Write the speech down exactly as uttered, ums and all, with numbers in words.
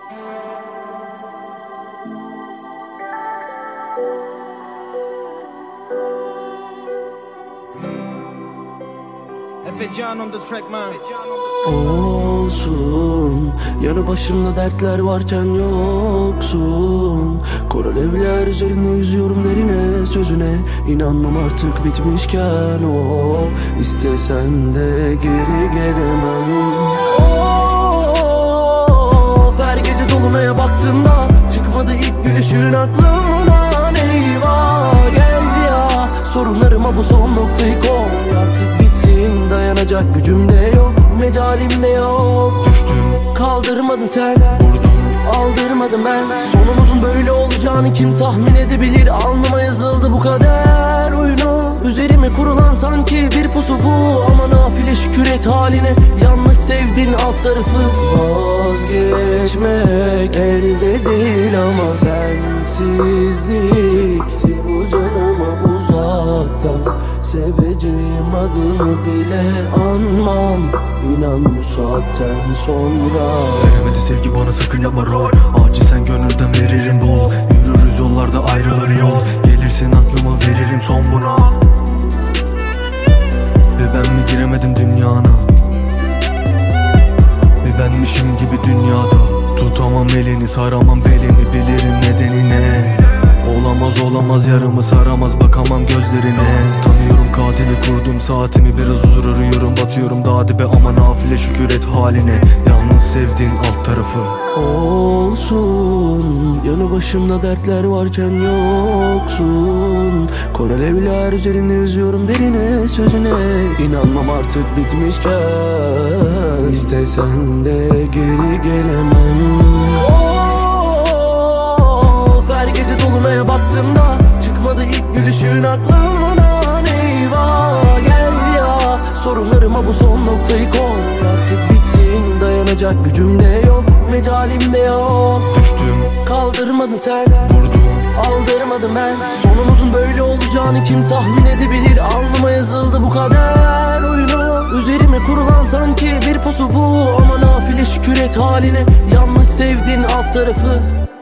Efecan on the track man. Olsun, yanı başımda dertler varken yoksun. Koral evler üzerinde yüzüyorum derine, sözüne inanmam artık bitmişken. O istesen de geri gelemem. Of, her gece dolunaya baktığımda çıkmadı ilk gülüşün aklımdan. Eyvah gel ya, sorunlarıma bu son noktayı koy. Artık bitsin, dayanacak gücüm de yok, mecalim de yok. Düştüm, kaldırmadın sen, vurdum, aldırmadım ben. Sonumuzun böyle olacağını kim tahmin edebilir? Alnıma yazıldı bu kader oyunu. Üzerime kurulan sanki bir pusu bu. Ama nafile şükür et haline, yalnız sevdiğin alt tarafı. Vazgeçmek elde değil ama sensizlikti bu canıma uzakta. Seveceğim adını bile anmam, İnan bu saatten sonra. Veremedi sevgi bana, sakın yapma rol. Acil sen gönülden veririm bol. Yürürüz yollarda ayrılır yol. Gelirsin aklıma veririm son buna. Ve ben mi giremedim dünyana? Bir benmişim gibi dünyada. Tutamam elini, saramam belini, bilirim nedeni ne. Olamaz olamaz, yarımı saramaz, bakamam gözlerine. Tanıyorum katili, kurdum saatimi, biraz huzur arıyorum. Batıyorum daha dibe ama nafile şükür et haline, yalnız sevdiğin alt tarafı. Olsun, yanı başımda dertler varken yoksun. Koral evler üzerinde yüzüyorum derine, sözüne inanmam artık bitmişken. İstesen de geri gelemem. Her gece dolunaya baktığımda çıkmadı ilk gülüşün aklımdan. Eyvah gel ya, sorunlarıma bu son noktayı koy. Artık bitsin, dayanacak gücüm de yok, mecalim de yok. Düştüm, kaldırmadın sen, vurdum, aldırmadım ben. Sonumuzun böyle olacağını kim tahmin edebilir? Alnıma yazıldı bu kader oyunu. Üzerime kurulan sanki bir pusu bu. Ama nafile şükür et haline, yalnız sevdiğin alt tarafı.